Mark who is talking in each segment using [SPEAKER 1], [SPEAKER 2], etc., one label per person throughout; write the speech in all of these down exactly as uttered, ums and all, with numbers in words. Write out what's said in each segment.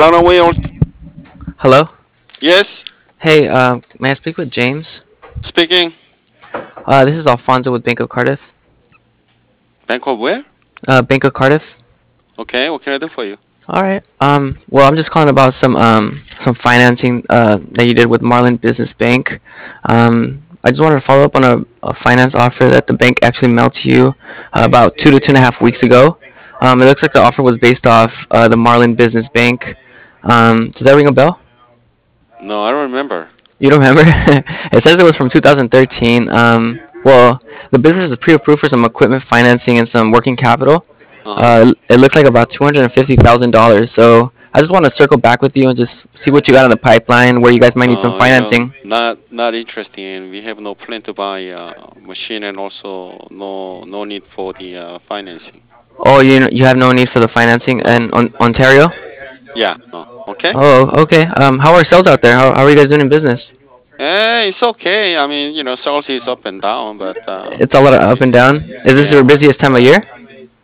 [SPEAKER 1] Alana Way on.
[SPEAKER 2] Hello.
[SPEAKER 1] Yes,
[SPEAKER 2] Hey, uh, may I speak with James?
[SPEAKER 1] speaking.
[SPEAKER 2] Uh, this is Alfonso with Bank of Cardiff.
[SPEAKER 1] Bank of where?
[SPEAKER 2] Uh, Bank of Cardiff.
[SPEAKER 1] Okay, what can I do for you?
[SPEAKER 2] All right. Um, well, I'm just calling about some um some financing uh that you did with Marlin Business Bank. Um, I just wanted to follow up on a, a finance offer that the bank actually mailed to you uh, about two to two and a half weeks ago. Um, it looks like the offer was based off uh, the Marlin Business Bank. Um, does that ring a bell?
[SPEAKER 1] No, I don't remember.
[SPEAKER 2] You don't remember? It says it was from two thousand thirteen. Um, well, the business is pre-approved for some equipment financing and some working capital.
[SPEAKER 1] Uh huh.
[SPEAKER 2] Uh, it looked like about two hundred and fifty thousand dollars. So I just want to circle back with you and just see what you got in the pipeline, where you guys might need some
[SPEAKER 1] No, you know,
[SPEAKER 2] financing.
[SPEAKER 1] not not interesting. We have no plan to buy uh, machine, and also no no need for the uh, financing.
[SPEAKER 2] Oh, you you have no need for the financing
[SPEAKER 1] No.
[SPEAKER 2] in on, Ontario.
[SPEAKER 1] Yeah. No. Okay.
[SPEAKER 2] Oh, okay. Um, how are sales out there? How, how are you guys doing in business?
[SPEAKER 1] Eh, it's okay. I mean, you know, sales is up and down, but uh,
[SPEAKER 2] It's a lot of up and
[SPEAKER 1] it's
[SPEAKER 2] down. Is this your
[SPEAKER 1] yeah,
[SPEAKER 2] busiest time of year?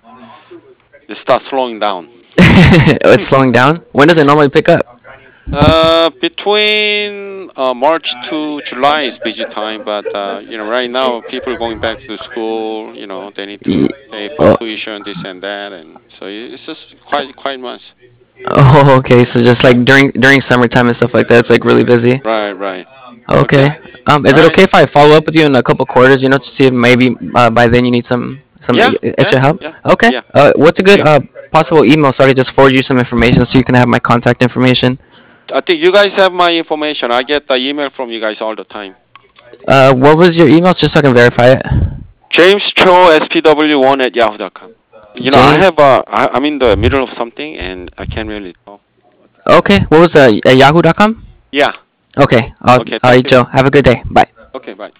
[SPEAKER 1] it starts slowing down.
[SPEAKER 2] It's slowing down. When does it normally pick up?
[SPEAKER 1] Uh, between uh, March to July is busy time, but uh, you know, right now people going back to school. You know, they need
[SPEAKER 2] Ye-
[SPEAKER 1] to pay for
[SPEAKER 2] Oh,
[SPEAKER 1] tuition, this and that, and so it's just quite quite much.
[SPEAKER 2] oh, okay. So just like during during summertime and stuff like that, it's like really busy.
[SPEAKER 1] Right, right. Okay.
[SPEAKER 2] Okay. Um,
[SPEAKER 1] All
[SPEAKER 2] is it
[SPEAKER 1] right.
[SPEAKER 2] okay if I follow up with you in a couple quarters? You know, to see if maybe uh, by then you need some some
[SPEAKER 1] Yeah,
[SPEAKER 2] e-
[SPEAKER 1] yeah,
[SPEAKER 2] extra help?
[SPEAKER 1] yeah,
[SPEAKER 2] Okay.
[SPEAKER 1] yeah.
[SPEAKER 2] Uh, what's a good
[SPEAKER 1] Okay.
[SPEAKER 2] uh possible email so I can just forward you some information so you can have my contact information?
[SPEAKER 1] I think you guys have my information. I get the email from you guys all the time.
[SPEAKER 2] Uh, what was your email just so I can verify it?
[SPEAKER 1] James Cho S P W one at yahoo dot com. You know, I
[SPEAKER 2] James.
[SPEAKER 1] have a, I, I'm in the middle of something and I can't really talk.
[SPEAKER 2] Okay. What was uh, uh yahoo dot com?
[SPEAKER 1] Yeah.
[SPEAKER 2] Okay. I'll,
[SPEAKER 1] Okay.
[SPEAKER 2] all
[SPEAKER 1] Thank
[SPEAKER 2] right,
[SPEAKER 1] you.
[SPEAKER 2] Joe. Have a good day. Bye.
[SPEAKER 1] Okay. Bye.